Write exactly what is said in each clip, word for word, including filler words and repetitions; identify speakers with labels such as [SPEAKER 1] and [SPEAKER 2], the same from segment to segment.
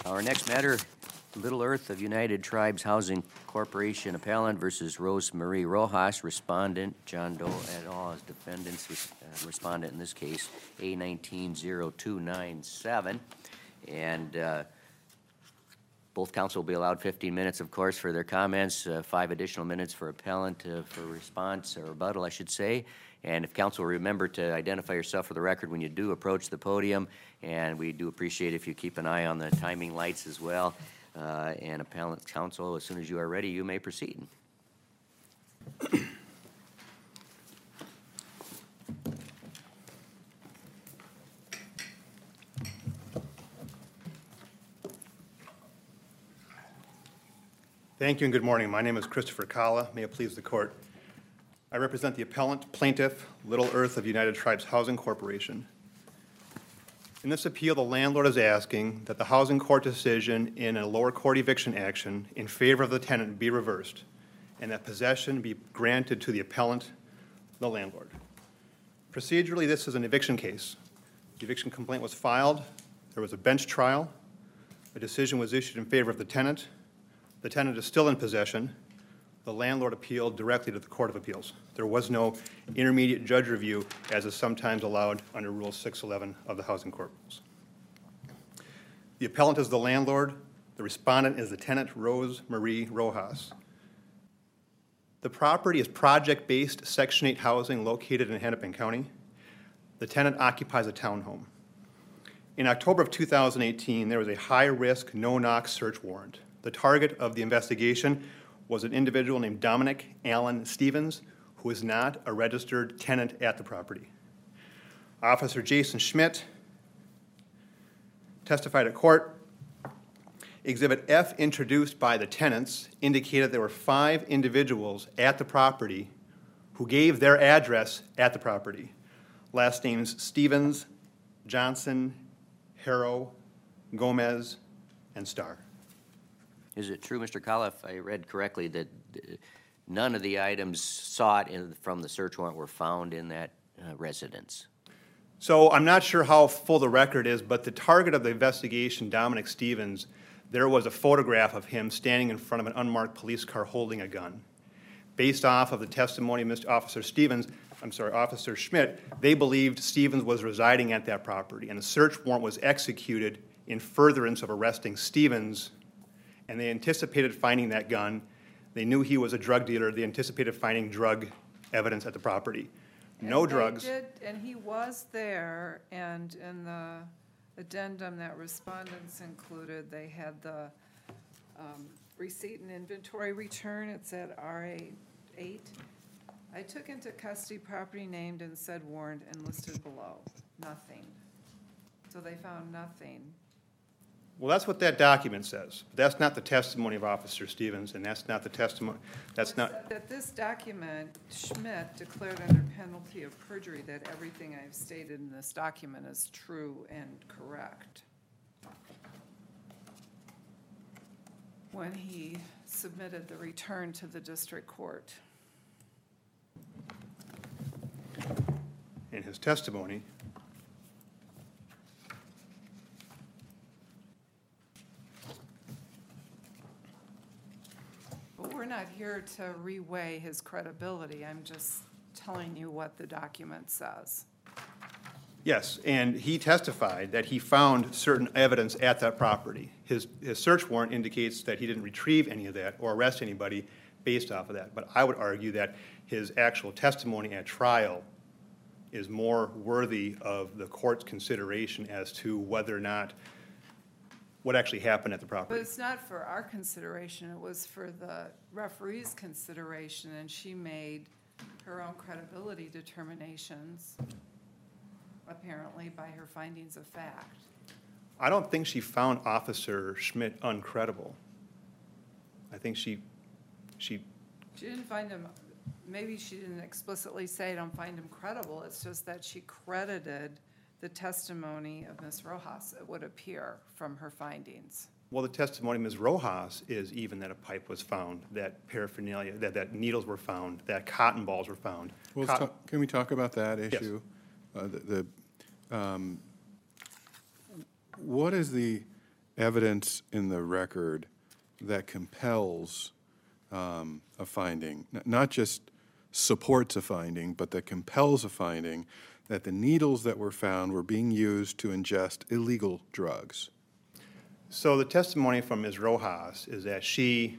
[SPEAKER 1] Our next matter, Little Earth of United Tribes Housing Corporation appellant versus Rose Marie Rojas, respondent, John Doe et al. As defendants, uh, respondent in this case, A nineteen oh two nine seven. And uh, both counsel will be allowed fifteen minutes, of course, for their comments, uh, five additional minutes for appellant uh, for response, or rebuttal, I should say. And if counsel will remember to identify yourself for the record when you do approach the podium, and we do appreciate if you keep an eye on the timing lights as well. Uh, and appellant counsel, as soon as you are ready, you may proceed.
[SPEAKER 2] Thank you and good morning. My name is Christopher Kalla. May it please the court. I represent the appellant plaintiff, Little Earth of United Tribes Housing Corporation. In this appeal, the landlord is asking that the housing court decision in a lower court eviction action in favor of the tenant be reversed and that possession be granted to the appellant, the landlord. Procedurally, this is an eviction case. The eviction complaint was filed. There was a bench trial. A decision was issued in favor of the tenant. The tenant is still in possession. The landlord appealed directly to the Court of Appeals. There was no intermediate judge review, as is sometimes allowed under Rule six eleven of the Housing Court Rules. The appellant is the landlord. The respondent is the tenant, Rose Marie Rojas. The property is project-based Section eight housing located in Hennepin County. The tenant occupies a townhome. In October of two thousand eighteen, there was a high-risk, no-knock search warrant. The target of the investigation was an individual named Dominic Allen Stevens, who is not a registered tenant at the property. Officer Jason Schmidt testified at court. Exhibit F, introduced by the tenants, indicated there were five individuals at the property who gave their address at the property. Last names Stevens, Johnson, Harrow, Gomez, and Starr.
[SPEAKER 1] Is it true, Mister Kalla, if I read correctly, that none of the items sought in, from the search warrant were found in that uh, residence?
[SPEAKER 2] So I'm not sure how full the record is, but the target of the investigation, Dominic Stevens, there was a photograph of him standing in front of an unmarked police car holding a gun. Based off of the testimony of Mister Officer Stevens, I'm sorry, Officer Schmidt, they believed Stevens was residing at that property, and a search warrant was executed in furtherance of arresting Stevens, and they anticipated finding that gun. They knew he was a drug dealer. They anticipated finding drug evidence at the property. No
[SPEAKER 3] and
[SPEAKER 2] drugs.
[SPEAKER 3] Did, and he was there, and in the addendum that respondents included, they had the um, receipt and inventory return. It's at R A eight. I took into custody property named and said warrant and listed below. Nothing. So they found nothing.
[SPEAKER 2] Well, that's what that document says. That's not the testimony of Officer Stevens, and that's not the testimony. That's not.
[SPEAKER 3] That this document, Schmidt declared under penalty of perjury that everything I've stated in this document is true and correct when he submitted the return to the district court.
[SPEAKER 2] In his testimony,
[SPEAKER 3] But we're not here to reweigh his credibility. I'm just telling you what the document says.
[SPEAKER 2] yes, and he testified that he found certain evidence at that property. His, his search warrant indicates that he didn't retrieve any of that or arrest anybody based off of that. But I would argue that his actual testimony at trial is more worthy of the court's consideration as to whether or not what actually happened at the property.
[SPEAKER 3] But it's not for our consideration. It was for the referee's consideration, and she made her own credibility determinations, apparently, by her findings of fact.
[SPEAKER 2] I don't think she found Officer Schmidt uncredible. I think she, she,
[SPEAKER 3] She didn't find him, maybe she didn't explicitly say, I don't find him credible. It's just that she credited the testimony of Miz Rojas, it would appear, from her findings.
[SPEAKER 2] well, the testimony of Miz Rojas is even that a pipe was found, that paraphernalia, that, that needles were found, that cotton balls were found.
[SPEAKER 4] Well, let's
[SPEAKER 2] Cotton-
[SPEAKER 4] talk, can we talk about that issue? Uh, the, the, um, what is the evidence in the record that compels um, a finding, N- not just supports a finding, but that compels a finding that the needles that were found were being used to ingest illegal drugs?
[SPEAKER 2] So the testimony from Miz Rojas is that she,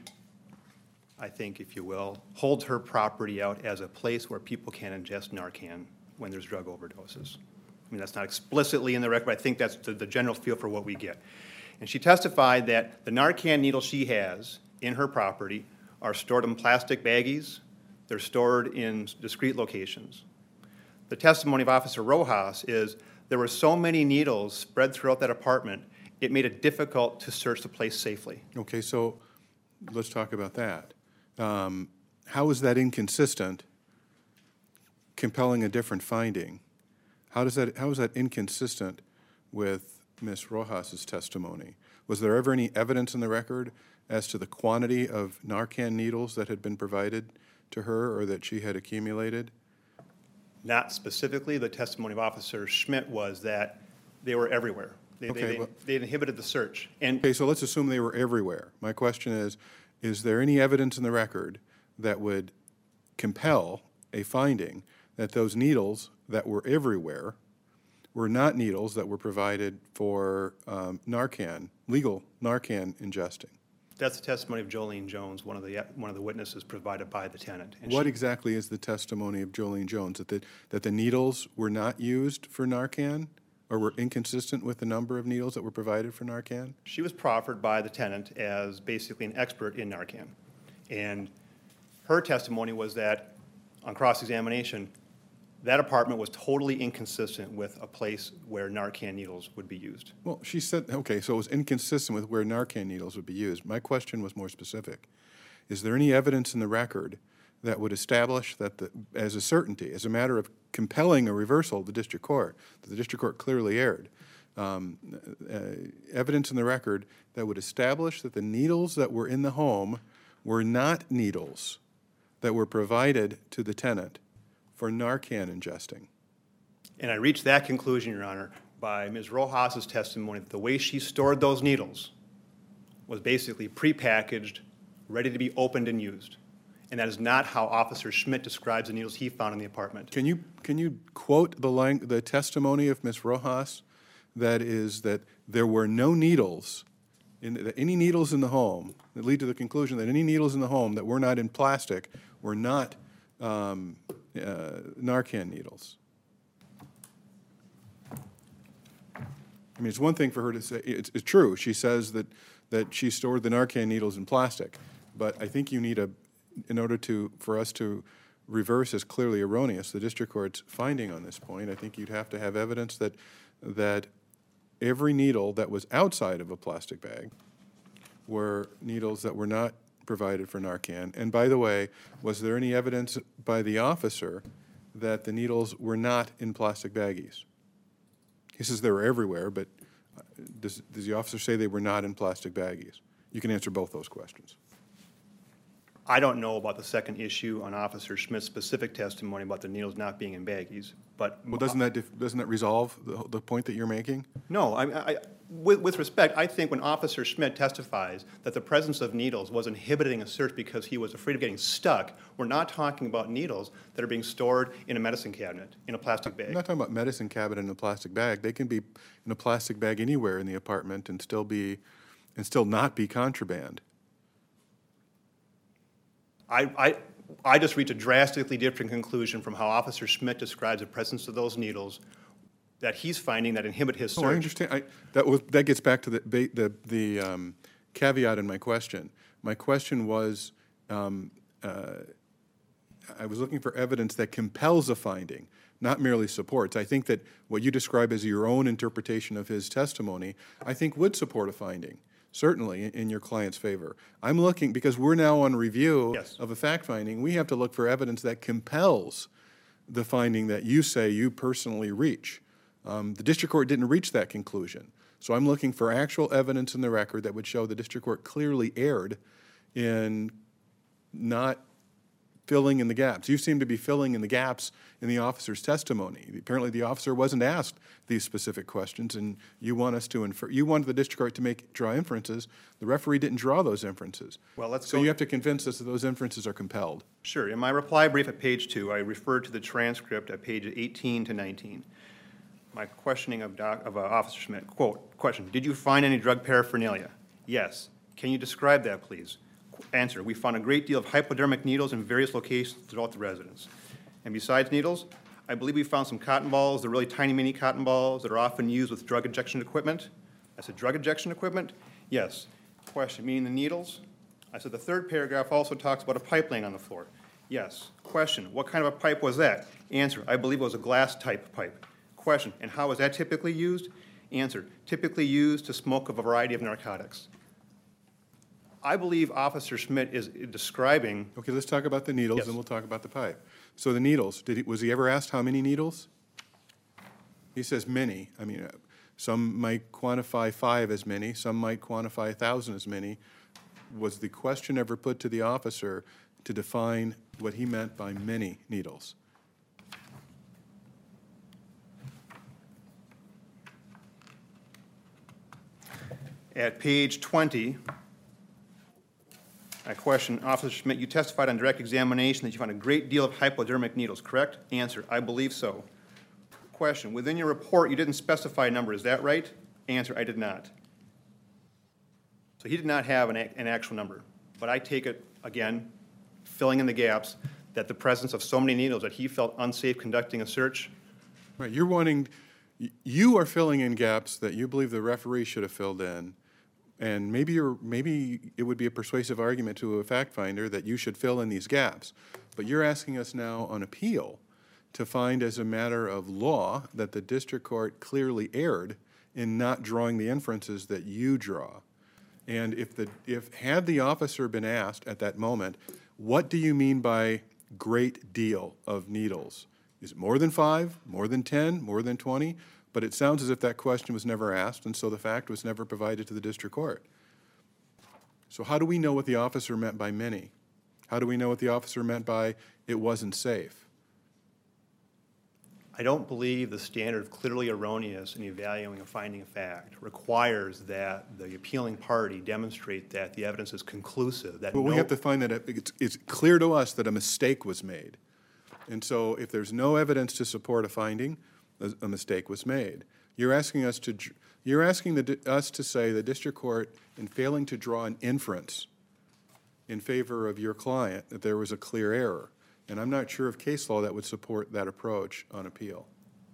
[SPEAKER 2] I think, if you will, holds her property out as a place where people can ingest Narcan when there's drug overdoses. I mean, that's not explicitly in the record, but I think that's the, the general feel for what we get. And she testified that the Narcan needles she has in her property are stored in plastic baggies. They're stored in discrete locations. The testimony of Officer Rojas is there were so many needles spread throughout that apartment, it made it difficult to search the place safely.
[SPEAKER 4] Okay, so let's talk about that. Um, how is that inconsistent, compelling a different finding? How does that, how is that inconsistent with Miz Rojas's testimony? Was there ever any evidence in the record as to the quantity of Narcan needles that had been provided to her or that she had accumulated?
[SPEAKER 2] Not specifically. The testimony of Officer Schmidt was that they were everywhere. They,
[SPEAKER 4] Okay,
[SPEAKER 2] they,
[SPEAKER 4] well-
[SPEAKER 2] they inhibited the search. And
[SPEAKER 4] Okay, so let's assume they were everywhere. My question is, is there any evidence in the record that would compel a finding that those needles that were everywhere were not needles that were provided for um, Narcan, legal Narcan ingesting?
[SPEAKER 2] that's the testimony of Jolene Jones, one of the, one of the witnesses provided by the tenant. And
[SPEAKER 4] What
[SPEAKER 2] she-
[SPEAKER 4] exactly is the testimony of Jolene Jones? That the, that the needles were not used for Narcan or were inconsistent with the number of needles that were provided for Narcan?
[SPEAKER 2] She was proffered by the tenant as basically an expert in Narcan. And her testimony was that, on cross-examination, that apartment was totally inconsistent with a place where Narcan needles would be used.
[SPEAKER 4] Well, she said, okay, so it was inconsistent with where Narcan needles would be used. My question was more specific. Is there any evidence in the record that would establish that, the, as a certainty, as a matter of compelling a reversal of the district court, that the district court clearly erred, um, uh, evidence in the record that would establish that the needles that were in the home were not needles that were provided to the tenant for Narcan ingesting?
[SPEAKER 2] And I reached that conclusion, Your Honor, by Miz Rojas's testimony that the way she stored those needles was basically prepackaged, ready to be opened and used. And that is not how Officer Schmidt describes the needles he found in the apartment.
[SPEAKER 4] Can you, can you quote the, lang- the testimony of Miz Rojas that is that there were no needles, in, that any needles in the home, that lead to the conclusion that any needles in the home that were not in plastic were not um, uh, Narcan needles? I mean, it's one thing for her to say, it's, it's true, she says that, that she stored the Narcan needles in plastic, but I think you need a, in order to, for us to reverse as clearly erroneous the district court's finding on this point, I think you'd have to have evidence that, that every needle that was outside of a plastic bag were needles that were not provided for Narcan. And by the way, was there any evidence by the officer that the needles were not in plastic baggies? He says they were everywhere, but does, does the officer say they were not in plastic baggies? You can answer both those questions.
[SPEAKER 2] I don't know about the second issue on Officer Schmidt's specific testimony about the needles not being in baggies, but...
[SPEAKER 4] Well, doesn't that, dif- doesn't that resolve the, the point that you're making?
[SPEAKER 2] No, I, I, with, with respect, I think when Officer Schmidt testifies that the presence of needles was inhibiting a search because he was afraid of getting stuck, we're not talking about needles that are being stored in a medicine cabinet, in a plastic bag.
[SPEAKER 4] I'm not talking about medicine cabinet in a plastic bag. They can be in a plastic bag anywhere in the apartment and still be, and still not be contraband.
[SPEAKER 2] I, I, I just reached a drastically different conclusion from how Officer Schmidt describes the presence of those needles that he's finding that inhibit his
[SPEAKER 4] Oh, I
[SPEAKER 2] search.
[SPEAKER 4] understand. I, that was, that gets back to the, ba- the, the um, caveat in my question. My question was, um, uh, I was looking for evidence that compels a finding, not merely supports. I think that what you describe as your own interpretation of his testimony, I think would support a finding, certainly in your client's favor. I'm looking, because we're now on review
[SPEAKER 2] Yes.
[SPEAKER 4] of a fact finding, we have to look for evidence that compels the finding that you say you personally reach. Um, the district court didn't reach that conclusion. So I'm looking for actual evidence in the record that would show the district court clearly erred in not filling in the gaps. You seem to be filling in the gaps in the officer's testimony. Apparently, the officer wasn't asked these specific questions, and you want us to infer, you wanted the district court to make, draw inferences. The referee didn't draw those inferences.
[SPEAKER 2] Well, let's
[SPEAKER 4] So
[SPEAKER 2] go-
[SPEAKER 4] you have to convince us that those inferences are compelled.
[SPEAKER 2] Sure. In my reply brief at page two, I referred to the transcript at pages eighteen to nineteen. My questioning of, doc, of uh, Officer Schmidt, quote, question, did you find any drug paraphernalia? Yes. Can you describe that, please? Qu- Answer, we found a great deal of hypodermic needles in various locations throughout the residence. And besides needles, I believe we found some cotton balls, the really tiny mini cotton balls that are often used with drug injection equipment. I said, drug injection equipment? Yes. Question, meaning the needles? I said, the third paragraph also talks about a pipe laying on the floor. Yes. Question, what kind of a pipe was that? Answer, I believe it was a glass-type pipe. Question, and how is that typically used? Answer, typically used to smoke a variety of narcotics. I believe Officer Schmidt is describing,
[SPEAKER 4] Okay, let's talk about the needles,
[SPEAKER 2] Yes.
[SPEAKER 4] and we'll talk about the pipe. So the needles, did he, was he ever asked how many needles? He says many. I mean, uh, some might quantify five as many, some might quantify a thousand as many. Was the question ever put to the officer to define what he meant by many needles?
[SPEAKER 2] at page twenty, I question Officer Schmidt, you testified on direct examination that you found a great deal of hypodermic needles, correct? Answer, I believe so. Question, within your report, you didn't specify a number, is that right? Answer, I did not. So he did not have an, ac- an actual number, but I take it, again, filling in the gaps, that the presence of so many needles that he felt unsafe conducting a search.
[SPEAKER 4] Right, you're wanting, y- you are filling in gaps that you believe the referee should have filled in. And maybe you're, maybe it would be a persuasive argument to a fact finder that you should fill in these gaps. But you're asking us now on appeal to find as a matter of law that the district court clearly erred in not drawing the inferences that you draw. And if the, if, had the officer been asked at that moment, what do you mean by great deal of needles? Is it more than five, more than ten, more than twenty? But it sounds as if that question was never asked, and so the fact was never provided to the district court. So how do we know what the officer meant by many? How do we know what the officer meant by it wasn't safe?
[SPEAKER 2] I don't believe the standard of clearly erroneous in evaluating a finding of fact requires that the appealing party demonstrate that the evidence is conclusive, that
[SPEAKER 4] But we
[SPEAKER 2] no-
[SPEAKER 4] have to find that it- it's, it's clear to us that a mistake was made. And so if there's no evidence to support a finding, a, a mistake was made. You're asking us to, dr- you're asking the, di- us to say the district court, in failing to draw an inference in favor of your client, that there was a clear error. And I'm not sure of case law that would support that approach on appeal.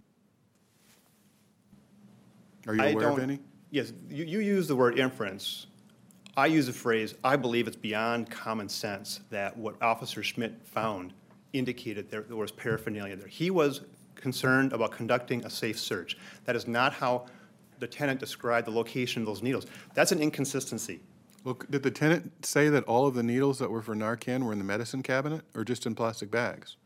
[SPEAKER 4] Are you
[SPEAKER 2] I
[SPEAKER 4] aware of
[SPEAKER 2] don't-
[SPEAKER 4] any?
[SPEAKER 2] Yes, you, you use the word inference. I use the phrase, I believe it's beyond common sense that what Officer Schmidt found indicated there, there was paraphernalia there. He was concerned about conducting a safe search. That is not how the tenant described the location of those needles. That's an inconsistency.
[SPEAKER 4] Well, did the tenant say that all of the needles that were for Narcan were in the medicine cabinet or just in plastic bags?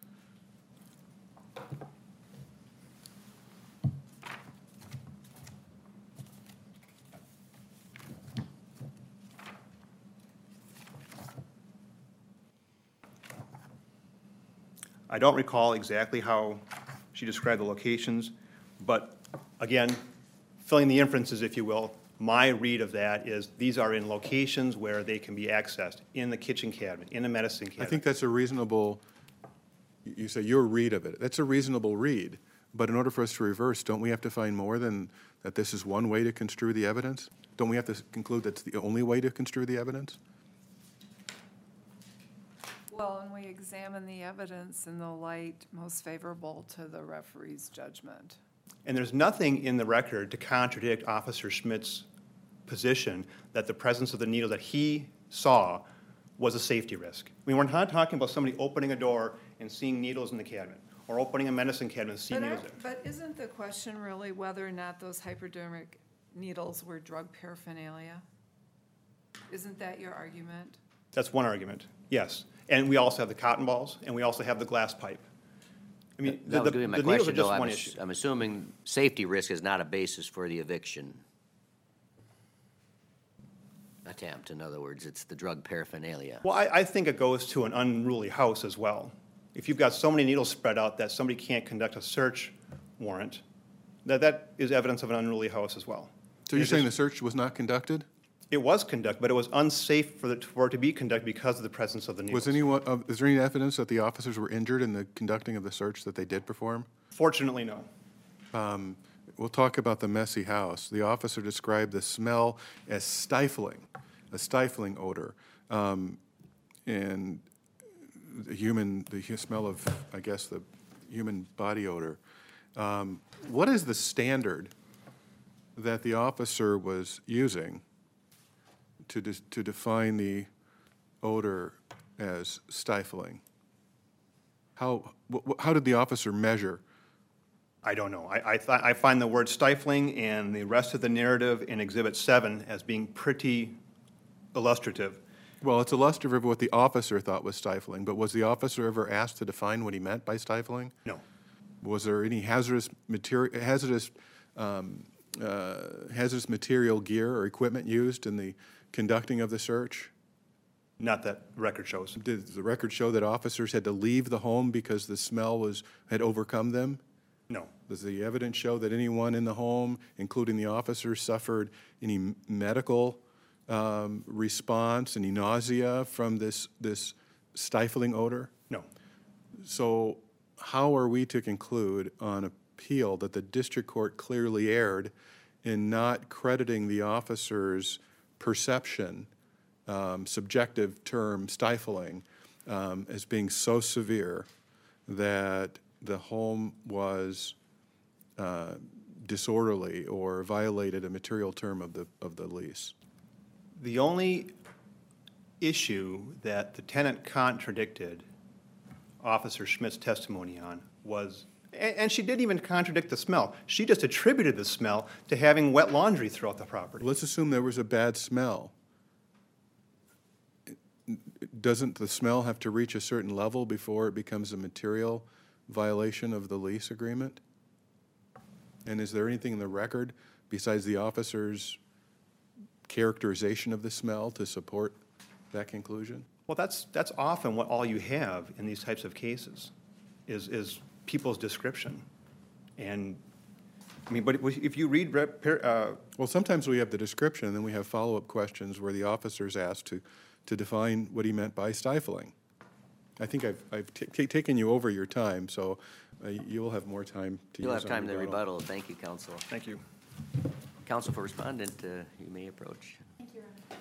[SPEAKER 2] I don't recall exactly how she described the locations, but again, filling the inferences, if you will, my read of that is these are in locations where they can be accessed, in the kitchen cabinet, in the medicine
[SPEAKER 4] I
[SPEAKER 2] cabinet.
[SPEAKER 4] think that's a reasonable, you say your read of it. That's a reasonable read. But in order for us to reverse, don't we have to find more than that this is one way to construe the evidence? Don't we have to conclude that's the only way to construe the evidence?
[SPEAKER 3] Well, and we examine the evidence in the light most favorable to the referee's judgment.
[SPEAKER 2] And there's nothing in the record to contradict Officer Schmidt's position that the presence of the needle that he saw was a safety risk. I mean, we're not talking about somebody opening a door and seeing needles in the cabinet, or opening a medicine cabinet and seeing
[SPEAKER 3] But
[SPEAKER 2] needles
[SPEAKER 3] aren't-
[SPEAKER 2] there.
[SPEAKER 3] But isn't the question really whether or not those hypodermic needles were drug paraphernalia? Isn't that your argument?
[SPEAKER 2] That's one argument, yes. And we also have the cotton balls, and we also have the glass pipe. I mean, the,
[SPEAKER 1] That was
[SPEAKER 2] the
[SPEAKER 1] gonna be my
[SPEAKER 2] the needles are
[SPEAKER 1] question, though.
[SPEAKER 2] just
[SPEAKER 1] I'm
[SPEAKER 2] one
[SPEAKER 1] ass-
[SPEAKER 2] issue.
[SPEAKER 1] I'm assuming safety risk is not a basis for the eviction. attempt. In other words, it's the drug paraphernalia.
[SPEAKER 2] Well, I, I think it goes to an unruly house as well. If you've got so many needles spread out that somebody can't conduct a search warrant, that, that is evidence of an unruly house as well.
[SPEAKER 4] So you're
[SPEAKER 2] It
[SPEAKER 4] saying the
[SPEAKER 2] is-
[SPEAKER 4] search was not conducted?
[SPEAKER 2] It was conducted, but it was unsafe for, the, for it to be conducted because of the presence of the needles.
[SPEAKER 4] Was anyone, uh, is there any evidence that the officers were injured in the conducting of the search that they did perform?
[SPEAKER 2] Fortunately, no.
[SPEAKER 4] Um, We'll talk about the messy house. The officer described the smell as stifling, a stifling odor, um, and the human, the hu- smell of, I guess, the human body odor. Um, what is the standard that the officer was using to de- to define the odor as stifling? How wh- wh- how did the officer measure?
[SPEAKER 2] I don't know. I, I, th- I find the word stifling and the rest of the narrative in Exhibit seven as being pretty illustrative.
[SPEAKER 4] Well, it's illustrative of what the officer thought was stifling, but was the officer ever asked to define what he meant by stifling?
[SPEAKER 2] No.
[SPEAKER 4] Was there any hazardous material, hazardous, um, uh, hazardous material gear or equipment used in the conducting of the search?
[SPEAKER 2] Not that record shows.
[SPEAKER 4] Did the record show that officers had to leave the home because the smell was, had overcome them?
[SPEAKER 2] No.
[SPEAKER 4] Does the evidence show that anyone in the home, including the officers, suffered any m- medical um, response, any nausea from this, this stifling odor?
[SPEAKER 2] No.
[SPEAKER 4] So how are we to conclude on appeal that the district court clearly erred in not crediting the officer's perception, um, subjective term stifling, um, as being so severe that the home was uh, disorderly or violated a material term of the, of the lease?
[SPEAKER 2] The only issue that the tenant contradicted Officer Schmidt's testimony on was, and, and she didn't even contradict the smell. She just attributed the smell to having wet laundry throughout the property.
[SPEAKER 4] Let's assume there was a bad smell. Doesn't the smell have to reach a certain level before it becomes a material violation of the lease agreement? And is there anything in the record besides the officer's characterization of the smell to support that conclusion?
[SPEAKER 2] Well, that's, that's often what all you have in these types of cases, is, is people's description. And, I mean, but if you read, rep- per- uh,
[SPEAKER 4] Well, sometimes we have the description, and then we have follow-up questions where the officer's asked to, to define what he meant by stifling. I think I've, I've t- t- taken you over your time, so uh, you will have more time to use
[SPEAKER 1] You'll have
[SPEAKER 4] on
[SPEAKER 1] time to rebuttal. Thank you, counsel.
[SPEAKER 2] thank you.
[SPEAKER 1] Counsel for respondent, uh, you may approach.
[SPEAKER 5] Thank you, Ron.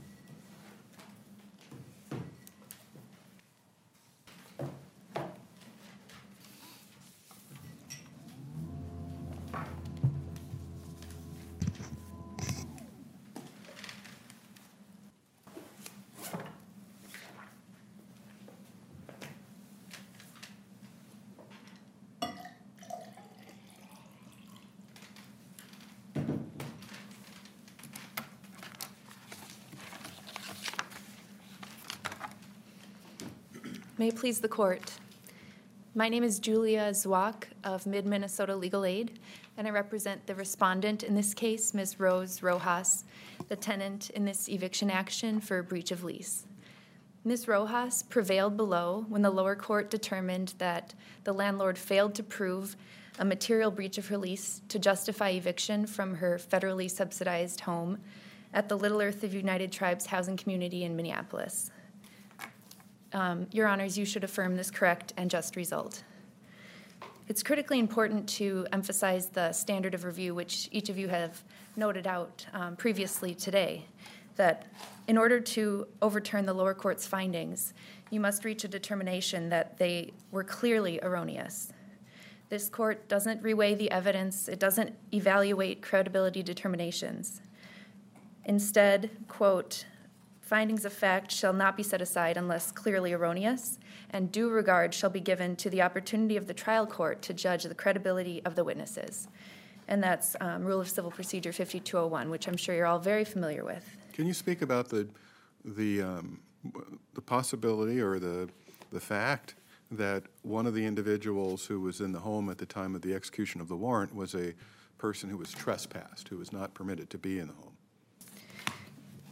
[SPEAKER 5] May it please the court. My name is Julia Zwak of Mid-Minnesota Legal Aid, and I represent the respondent in this case, Miz Rose Rojas, the tenant in this eviction action for breach of lease. Miz Rojas prevailed below when the lower court determined that the landlord failed to prove a material breach of her lease to justify eviction from her federally subsidized home at the Little Earth of United Tribes housing community in Minneapolis. Um, Your Honors, you should affirm this correct and just result. It's critically important to emphasize the standard of review, which each of you have noted out um, previously today, that in order to overturn the lower court's findings, you must reach a determination that they were clearly erroneous. This court doesn't reweigh the evidence, it doesn't evaluate credibility determinations. Instead, quote, findings of fact shall not be set aside unless clearly erroneous, and due regard shall be given to the opportunity of the trial court to judge the credibility of the witnesses. And that's um, Rule of Civil Procedure fifty-two oh one, which I'm sure you're all very familiar with.
[SPEAKER 4] Can you speak about the, the, um, the possibility or the, the fact that one of the individuals who was in the home at the time of the execution of the warrant was a person who was trespassed, who was not permitted to be in the home?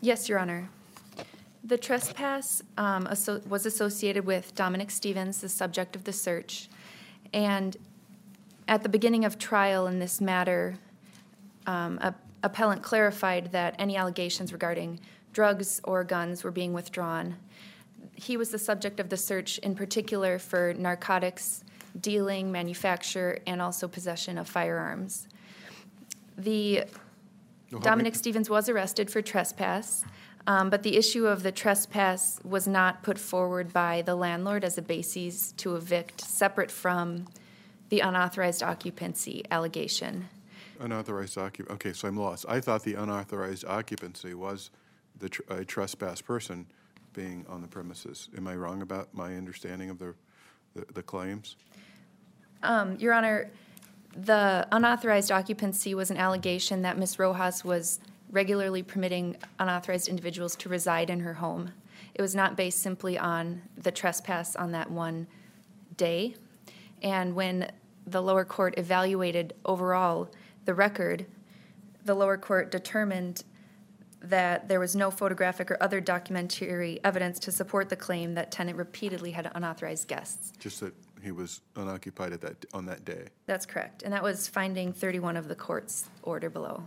[SPEAKER 5] Yes, Your Honor. The trespass um, asso- was associated with Dominic Stevens, the subject of the search. And at the beginning of trial in this matter, um, a appellant clarified that any allegations regarding drugs or guns were being withdrawn. He was the subject of the search in particular for narcotics, dealing, manufacture, and also possession of firearms. The
[SPEAKER 4] No, how
[SPEAKER 5] Dominic
[SPEAKER 4] many-
[SPEAKER 5] Stevens was arrested for trespass, um, but the issue of the trespass was not put forward by the landlord as a basis to evict, separate from the unauthorized occupancy allegation.
[SPEAKER 4] Unauthorized occup, okay, so I'm lost. I thought the unauthorized occupancy was the tr- a trespass person being on the premises. Am I wrong about my understanding of the, the, the claims?
[SPEAKER 5] Um, Your Honor, the unauthorized occupancy was an allegation that Miz Rojas was regularly permitting unauthorized individuals to reside in her home. It was not based simply on the trespass on that one day. And when the lower court evaluated overall the record, the lower court determined that there was no photographic or other documentary evidence to support the claim that tenant repeatedly had unauthorized guests.
[SPEAKER 4] Just that he was unoccupied at that, on that day?
[SPEAKER 5] That's correct, and that was finding thirty-one of the court's order below.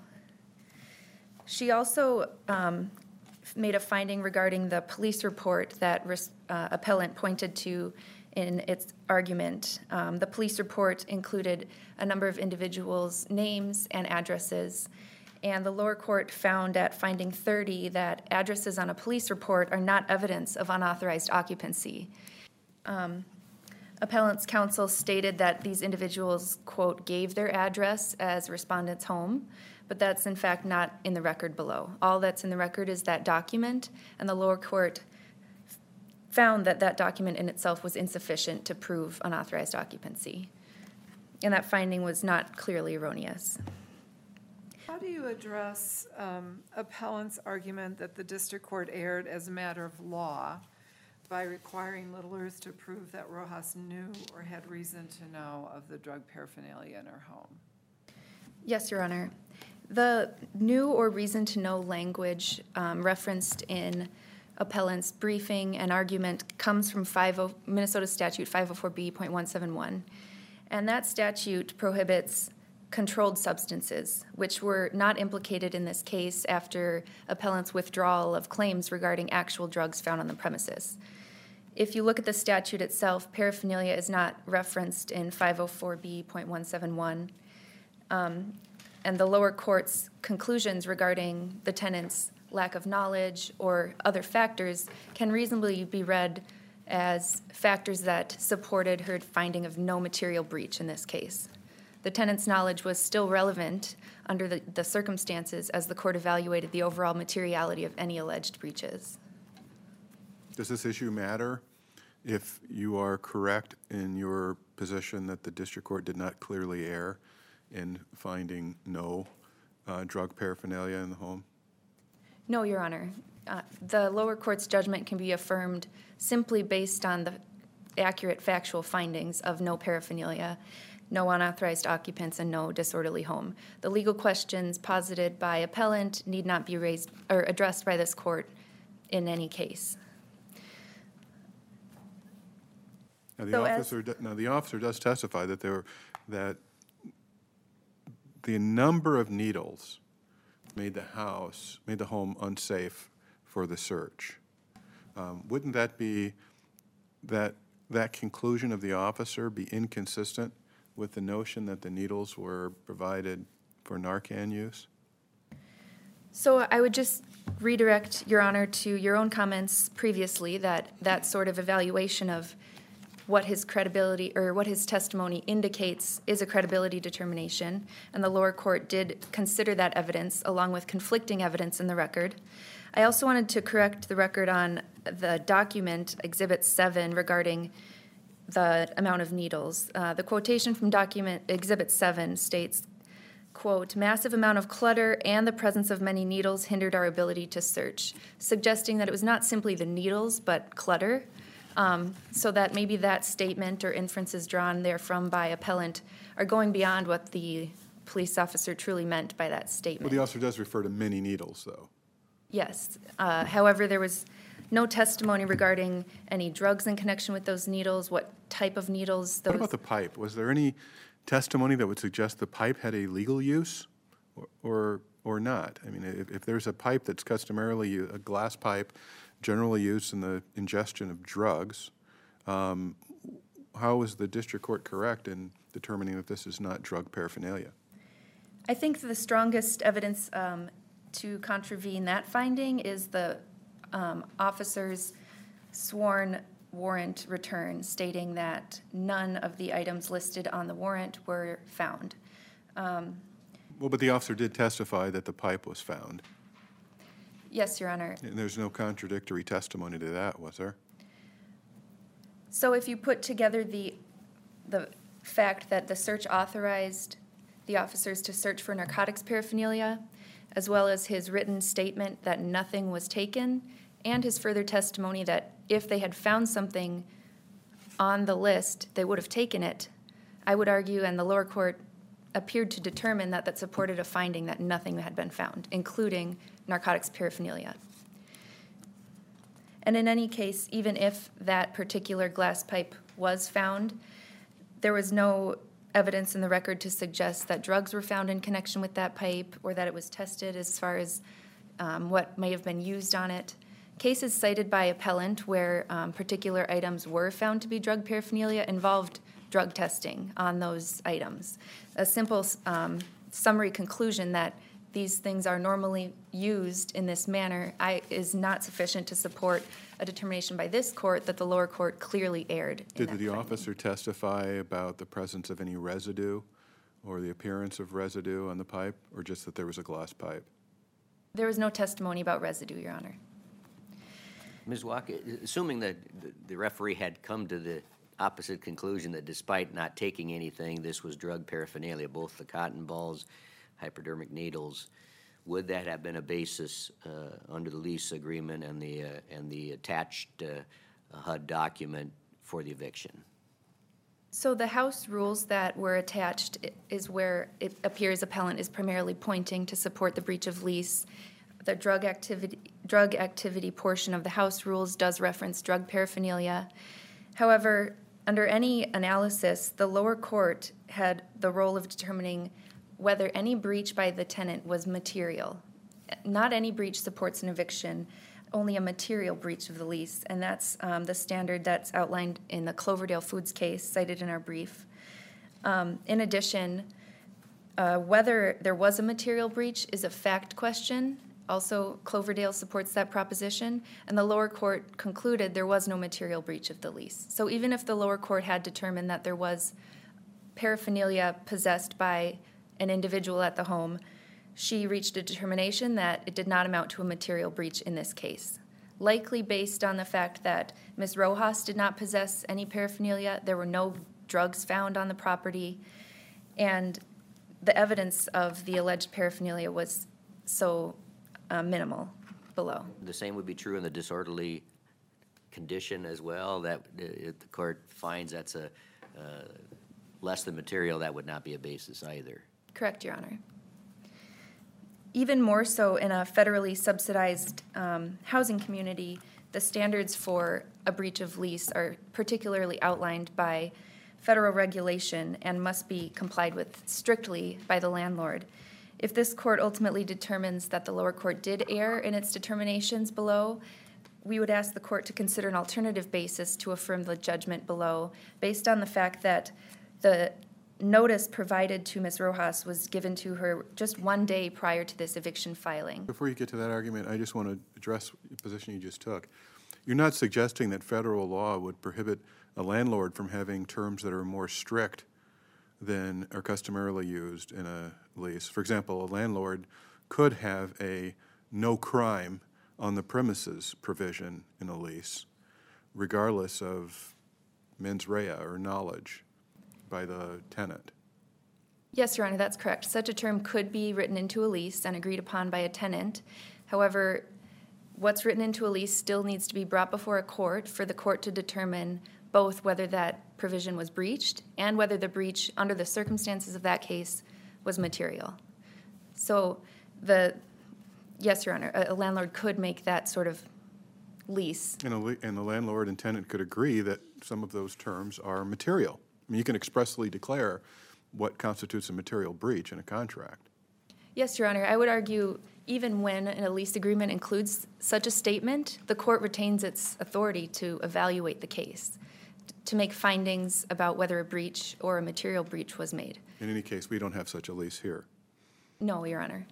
[SPEAKER 5] She also um, made a finding regarding the police report that res- uh, appellant pointed to in its argument. Um, the police report included a number of individuals' names and addresses, and the lower court found at finding thirty that addresses on a police report are not evidence of unauthorized occupancy. Um, Appellant's counsel stated that these individuals, quote, gave their address as respondent's home, but that's in fact not in the record below. All that's in the record is that document, and the lower court found that that document in itself was insufficient to prove unauthorized occupancy. And that finding was not clearly erroneous.
[SPEAKER 3] How do you address um, appellant's argument that the district court erred as a matter of law by requiring Little Earth to prove that Rojas knew or had reason to know of the drug paraphernalia in her home?
[SPEAKER 5] Yes, Your Honor. The new or reason to know language um, referenced in appellant's briefing and argument comes from fifty Minnesota Statute five oh four B point one seven one. And that statute prohibits controlled substances, which were not implicated in this case after appellant's withdrawal of claims regarding actual drugs found on the premises. If you look at the statute itself, paraphernalia is not referenced in five oh four B point one seven one. Um, and the lower court's conclusions regarding the tenant's lack of knowledge or other factors can reasonably be read as factors that supported her finding of no material breach in this case. The tenant's knowledge was still relevant under the, the circumstances as the court evaluated the overall materiality of any alleged breaches.
[SPEAKER 4] Does this issue matter if you are correct in your position that the district court did not clearly err in finding no uh, drug paraphernalia in the home?
[SPEAKER 5] No, Your Honor. Uh, the lower court's judgment can be affirmed simply based on the accurate factual findings of no paraphernalia, no unauthorized occupants, and no disorderly home. The legal questions posited by appellant need not be raised or addressed by this court in any case.
[SPEAKER 4] Now, the
[SPEAKER 5] So as-
[SPEAKER 4] officer, do- now, the officer does testify that there, were- that the number of needles made the house, made the home unsafe for the search. Um, Wouldn't that be, that, that conclusion of the officer be inconsistent with the notion that the needles were provided for Narcan use?
[SPEAKER 5] So I would just redirect, Your Honor, to your own comments previously that that sort of evaluation of what his credibility or what his testimony indicates is a credibility determination, and the lower court did consider that evidence along with conflicting evidence in the record. I also wanted to correct the record on the document, Exhibit seven, regarding the amount of needles. Uh, the quotation from document Exhibit seven states, quote, massive amount of clutter and the presence of many needles hindered our ability to search, suggesting that it was not simply the needles, but clutter. Um, so that maybe that statement or inferences drawn therefrom by appellant are going beyond what the police officer truly meant by that
[SPEAKER 4] Well,
[SPEAKER 5] statement.
[SPEAKER 4] the officer does refer to many needles, though.
[SPEAKER 5] Yes. Uh, However, there was no testimony regarding any drugs in connection with those needles, what type of needles those.
[SPEAKER 4] What about the pipe? Was there any testimony that would suggest the pipe had a legal use or, or, or not? I mean, if, if there's a pipe that's customarily, u- a glass pipe, generally used in the ingestion of drugs, um, how is the district court correct in determining that this is not drug paraphernalia?
[SPEAKER 5] I think the strongest evidence um, to contravene that finding is the um, officer's sworn warrant return stating that none of the items listed on the warrant were found. Um,
[SPEAKER 4] Well, but the officer did testify that the pipe was found,
[SPEAKER 5] Yes, Your Honor.
[SPEAKER 4] and there's no contradictory testimony to that, was there?
[SPEAKER 5] So if you put together the, the fact that the search authorized the officers to search for narcotics paraphernalia, as well as his written statement that nothing was taken, and his further testimony that if they had found something on the list, they would have taken it, I would argue, and the lower court appeared to determine that that supported a finding that nothing had been found, including narcotics paraphernalia. And in any case, even if that particular glass pipe was found, there was no evidence in the record to suggest that drugs were found in connection with that pipe or that it was tested as far as um, what may have been used on it. Cases cited by appellant where um, particular items were found to be drug paraphernalia involved drug testing on those items. A simple um, summary conclusion that these things are normally used in this manner I, is not sufficient to support a determination by this court that the lower court clearly erred in
[SPEAKER 4] Did
[SPEAKER 5] that
[SPEAKER 4] the
[SPEAKER 5] finding.
[SPEAKER 4] officer testify about the presence of any residue or the appearance of residue on the pipe, or just that there was a glass pipe?
[SPEAKER 5] There was no testimony about residue, Your Honor.
[SPEAKER 1] Miz Walker, assuming that the- the referee had come to the opposite conclusion that despite not taking anything, this was drug paraphernalia, both the cotton balls, hypodermic needles, would that have been a basis uh, under the lease agreement and the, uh, and the attached uh, H U D document for the eviction?
[SPEAKER 5] So the House rules that were attached i- is where it appears appellant is primarily pointing to support the breach of lease. The drug activity, drug activity portion of the House rules does reference drug paraphernalia. However, under any analysis, the lower court had the role of determining whether any breach by the tenant was material. Not any breach supports an eviction, only a material breach of the lease, and that's um, the standard that's outlined in the Cloverdale Foods case cited in our brief. Um, in addition, uh, whether there was a material breach is a fact question. Also, Cloverdale supports that proposition, and the lower court concluded there was no material breach of the lease. So even if the lower court had determined that there was paraphernalia possessed by an individual at the home, she reached a determination that it did not amount to a material breach in this case. Likely based on the fact that Miz Rojas did not possess any paraphernalia, there were no drugs found on the property, and the evidence of the alleged paraphernalia was so uh, minimal below.
[SPEAKER 1] The same would be true in the disorderly condition as well, that uh, if the court finds that's a uh, less than material, that would not be a basis either.
[SPEAKER 5] Correct, Your Honor. Even more so in a federally subsidized um, housing community, the standards for a breach of lease are particularly outlined by federal regulation and must be complied with strictly by the landlord. If this court ultimately determines that the lower court did err in its determinations below, we would ask the court to consider an alternative basis to affirm the judgment below, based on the fact that the notice provided to Miz Rojas was given to her just one day prior to this eviction filing.
[SPEAKER 4] Before you get to that argument, I just want to address the position you just took. You're not suggesting that federal law would prohibit a landlord from having terms that are more strict than are customarily used in a lease. For example, a landlord could have a no crime on the premises provision in a lease, regardless of mens rea or knowledge by the tenant.
[SPEAKER 5] Yes, Your Honor, that's correct. Such a term could be written into a lease and agreed upon by a tenant. However, what's written into a lease still needs to be brought before a court for the court to determine both whether that provision was breached and whether the breach, under the circumstances of that case, was material. So the Yes, Your Honor, a a landlord could make that sort of lease.
[SPEAKER 4] And, a le- and the landlord and tenant could agree that some of those terms are material. I mean, you can expressly declare what constitutes a material breach in a contract.
[SPEAKER 5] Yes, Your Honor, I would argue even when a lease agreement includes such a statement, the court retains its authority to evaluate the case, to make findings about whether a breach or a material breach was made.
[SPEAKER 4] In any case, we don't have such a lease here.
[SPEAKER 5] No, Your Honor.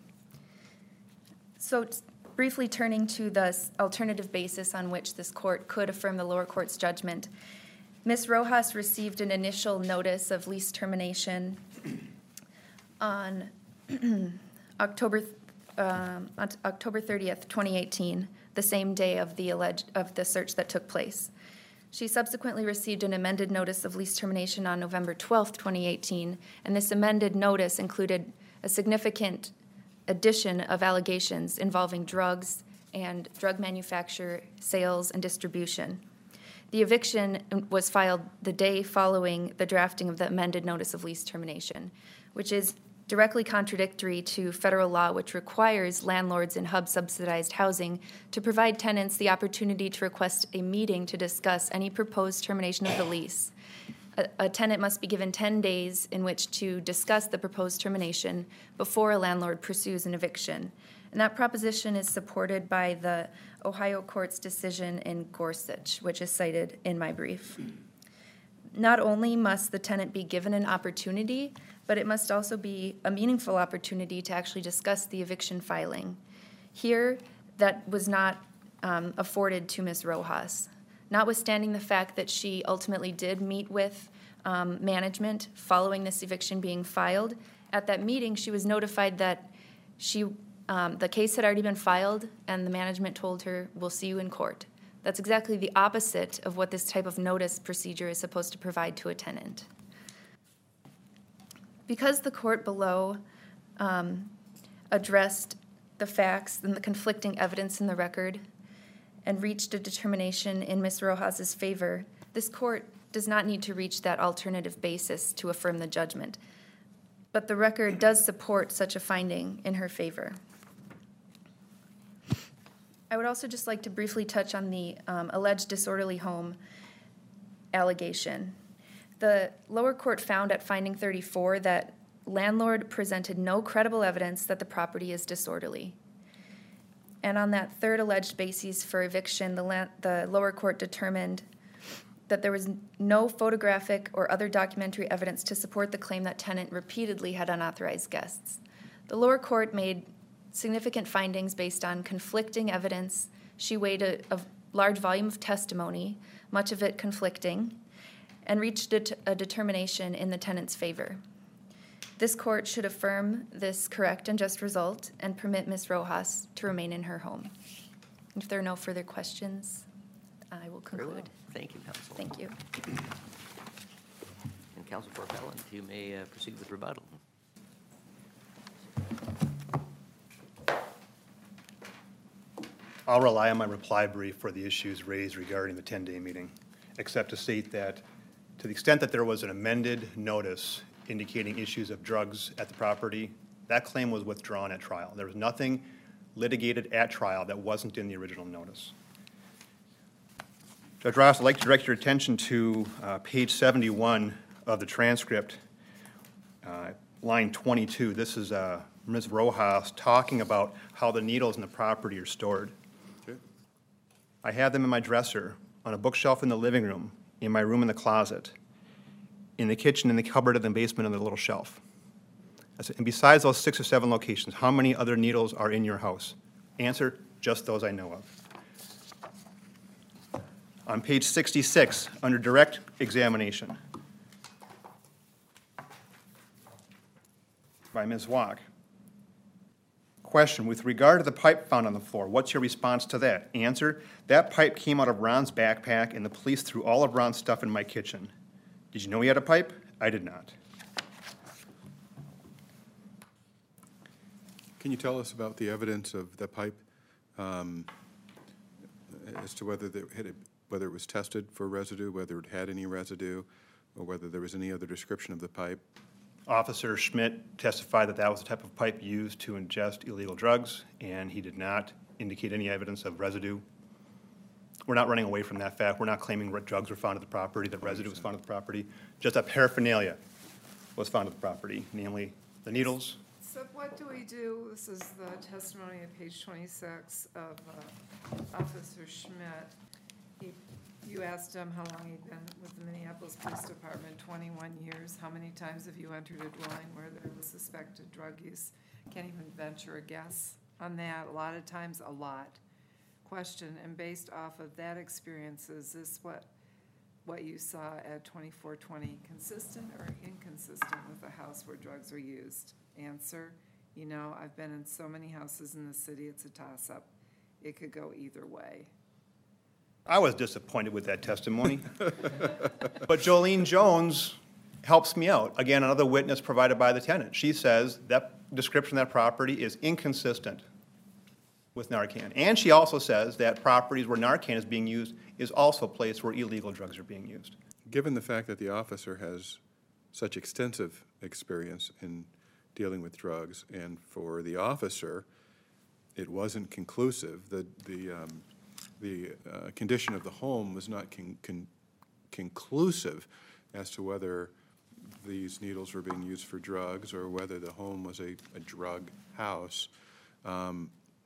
[SPEAKER 5] So t- briefly turning to the s- alternative basis on which this court could affirm the lower court's judgment, Miz Rojas received an initial notice of lease termination on October, th- um, on t- October thirtieth, twenty eighteen, the same day of the alleged, of the search that took place. She subsequently received an amended notice of lease termination on November twelfth, twenty eighteen, and this amended notice included a significant addition of allegations involving drugs and drug manufacture, sales, and distribution. The eviction was filed the day following the drafting of the amended notice of lease termination, which is directly contradictory to federal law, which requires landlords in H U B-subsidized housing to provide tenants the opportunity to request a meeting to discuss any proposed termination of the lease. A, a tenant must be given ten days in which to discuss the proposed termination before a landlord pursues an eviction. And that proposition is supported by the Ohio court's decision in Gorsuch, which is cited in my brief. Not only must the tenant be given an opportunity, but it must also be a meaningful opportunity to actually discuss the eviction filing. Here, that was not um, afforded to Miz Rojas. Notwithstanding the fact that she ultimately did meet with um, management following this eviction being filed, at that meeting she was notified that she, um, the case had already been filed and the management told her, "We'll see you in court." That's exactly the opposite of what this type of notice procedure is supposed to provide to a tenant. Because the court below um, addressed the facts and the conflicting evidence in the record and reached a determination in Miz Rojas's favor, this court does not need to reach that alternative basis to affirm the judgment. But the record does support such a finding in her favor. I would also just like to briefly touch on the um, alleged disorderly home allegation. The lower court found at finding thirty-four that landlord presented no credible evidence that the property is disorderly. And on that third alleged basis for eviction, the, la- the lower court determined that there was no photographic or other documentary evidence to support the claim that tenant repeatedly had unauthorized guests. The lower court made significant findings based on conflicting evidence. She weighed a, a large volume of testimony, much of it conflicting, and reached a, a determination in the tenant's favor. This court should affirm this correct and just result and permit Miz Rojas to remain in her home. If there are no further questions, I will
[SPEAKER 1] Very well.
[SPEAKER 5] conclude.
[SPEAKER 1] Thank you, counsel.
[SPEAKER 5] Thank you.
[SPEAKER 1] And counsel for appellant, you may uh, proceed with rebuttal.
[SPEAKER 2] I'll rely on my reply brief for the issues raised regarding the ten-day meeting, except to state that to the extent that there was an amended notice indicating issues of drugs at the property, that claim was withdrawn at trial. There was nothing litigated at trial that wasn't in the original notice. Judge Ross, I'd like to direct your attention to uh, page seventy-one of the transcript, uh, line twenty-two. This is uh, Miz Rojas talking about how the needles in the property are stored.
[SPEAKER 4] Okay.
[SPEAKER 2] I have them in my dresser, on a bookshelf in the living room, in my room in the closet, in the kitchen, in the cupboard, in the basement, on the little shelf. I said, and besides those six or seven locations, how many other needles are in your house? Answer, just those I know of. On page sixty-six, under direct examination by Miz Wack. Question, with regard to the pipe found on the floor, what's your response to that? Answer, that pipe came out of Ron's backpack and the police threw all of Ron's stuff in my kitchen. Did you know he had a pipe? I did not.
[SPEAKER 4] Can you tell us about the evidence of the pipe, um, as to whether there had, whether it was tested for residue, whether it had any residue, or whether there was any other description of the pipe?
[SPEAKER 2] Officer Schmidt testified that that was the type of pipe used to ingest illegal drugs, and he did not indicate any evidence of residue. We're not running away from that fact. We're not claiming that drugs were found at the property, that residue was found at the property. Just that paraphernalia was found at the property, namely the needles.
[SPEAKER 3] So what do we do? This is the testimony at page twenty-six of uh, Officer Schmidt. He, you asked him how long he'd been with the Minneapolis Police Department, twenty-one years. How many times have you entered a dwelling where there was suspected drug use? Can't even venture a guess on that. A lot of times, a lot. Question, and based off of that experience, is this what what you saw at twenty-four twenty consistent or inconsistent with a house where drugs are used? Answer, you know, I've been in so many houses in the city, it's a toss-up. It could go either way.
[SPEAKER 2] I was disappointed with that testimony. But Jolene Jones helps me out. Again, another witness provided by the tenant. She says that description of that property is inconsistent with Narcan. And she also says that properties where Narcan is being used is also a place where illegal drugs are being used.
[SPEAKER 4] Given the fact that the officer has such extensive experience in dealing with drugs, and for the officer, it wasn't conclusive, the, the, um, the uh, condition of the home was not con con conclusive as to whether these needles were being used for drugs or whether the home was a, a drug house. Um,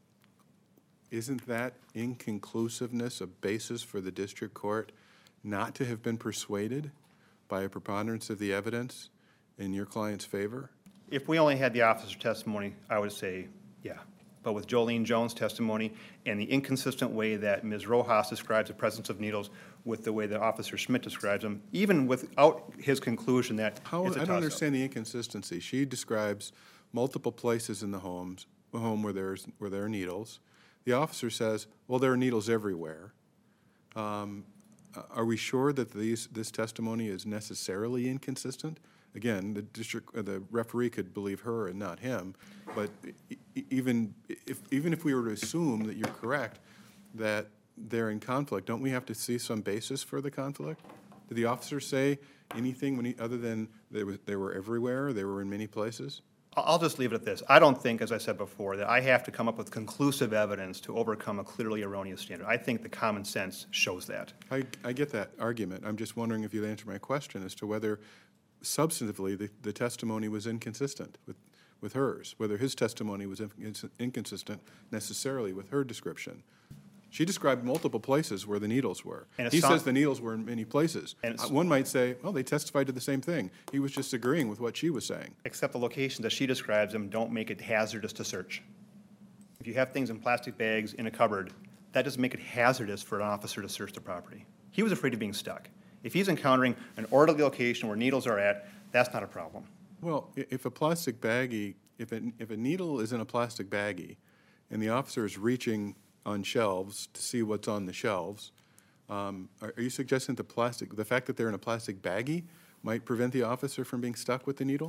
[SPEAKER 4] Isn't that inconclusiveness a basis for the district court not to have been persuaded by a preponderance of the evidence in your client's favor?
[SPEAKER 2] If we only had the officer's testimony, I would say, yeah. But with Jolene Jones' testimony and the inconsistent way that Miz Rojas describes the presence of needles with the way that Officer Schmidt describes them, even without his conclusion that
[SPEAKER 4] How,
[SPEAKER 2] it's a
[SPEAKER 4] I don't
[SPEAKER 2] toss-up.
[SPEAKER 4] understand the inconsistency. She describes multiple places in the homes, home where there's where there are needles. The officer says, well, there are needles everywhere. Um, are we sure that these, this testimony is necessarily inconsistent? Again, the district, uh, the referee could believe her and not him, but e e even if, even if we were to assume that you're correct, that they're in conflict, don't we have to see some basis for the conflict? Did the officer say anything when he, other than they, was, they were everywhere, they were in many places?
[SPEAKER 2] I'll just leave it at this. I don't think, as I said before, that I have to come up with conclusive evidence to overcome a clearly erroneous standard. I think the common sense shows that.
[SPEAKER 4] I, I get that argument. I'm just wondering if you'd answer my question as to whether substantively the, the testimony was inconsistent with, with hers, whether his testimony was in, inconsistent necessarily with her description. She described multiple places where the needles were.
[SPEAKER 2] And
[SPEAKER 4] he
[SPEAKER 2] some,
[SPEAKER 4] says the needles were in many places.
[SPEAKER 2] And
[SPEAKER 4] uh, one might say, well, they testified to the same thing. He was just agreeing with what she was saying.
[SPEAKER 2] Except the locations that she describes them don't make it hazardous to search. If you have things in plastic bags in a cupboard, that doesn't make it hazardous for an officer to search the property. He was afraid of being stuck. If he's encountering an orderly location where needles are at, that's not a problem.
[SPEAKER 4] Well, i- if a plastic baggie, if a, if a needle is in a plastic baggie and the officer is reaching on shelves to see what's on the shelves, um, are, are you suggesting the plastic, the fact that they're in a plastic baggie might prevent the officer from being stuck with the needle?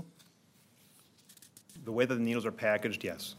[SPEAKER 2] The way that the needles are packaged, yes.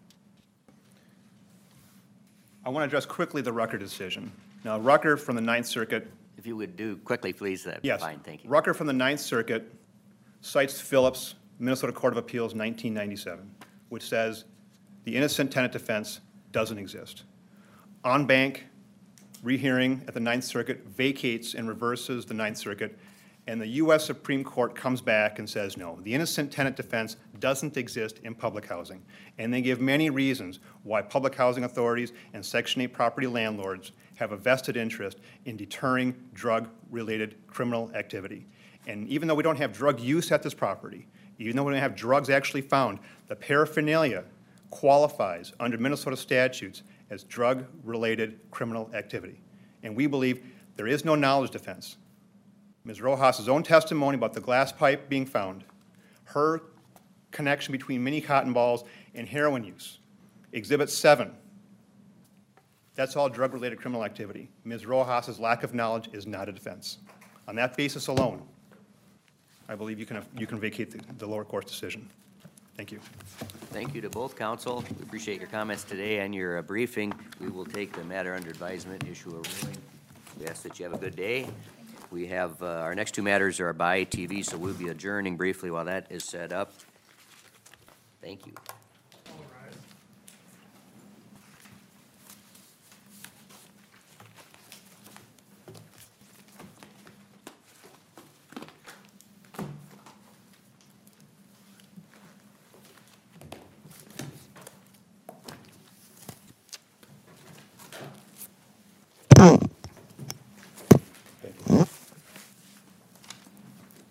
[SPEAKER 2] I want to address quickly the Rucker decision. Now, Rucker from the Ninth Circuit.
[SPEAKER 1] If you would do quickly, please, that'd be
[SPEAKER 2] Yes.
[SPEAKER 1] fine, thank you.
[SPEAKER 2] Rucker from the Ninth Circuit cites Phillips, Minnesota Court of Appeals, nineteen ninety-seven, which says the innocent tenant defense doesn't exist. En banc, rehearing at the Ninth Circuit vacates and reverses the Ninth Circuit, and the U S Supreme Court comes back and says, no, the innocent tenant defense doesn't exist in public housing. And they give many reasons why public housing authorities and Section eight property landlords have a vested interest in deterring drug-related criminal activity. And even though we don't have drug use at this property, even though we don't have drugs actually found, the paraphernalia qualifies under Minnesota statutes as drug-related criminal activity. And we believe there is no knowledge defense. Miz Rojas' own testimony about the glass pipe being found, her connection between mini cotton balls and heroin use, Exhibit seven, that's all drug-related criminal activity. Miz Rojas' lack of knowledge is not a defense. On that basis alone, I believe you can, you can vacate the, the lower court's decision. Thank you.
[SPEAKER 1] Thank you to both counsel. We appreciate your comments today and your uh, briefing. We will take the matter under advisement, issue a ruling. We ask that you have a good day. We have, uh, our next two matters are by T V, so we'll be adjourning briefly while that is set up. Thank you.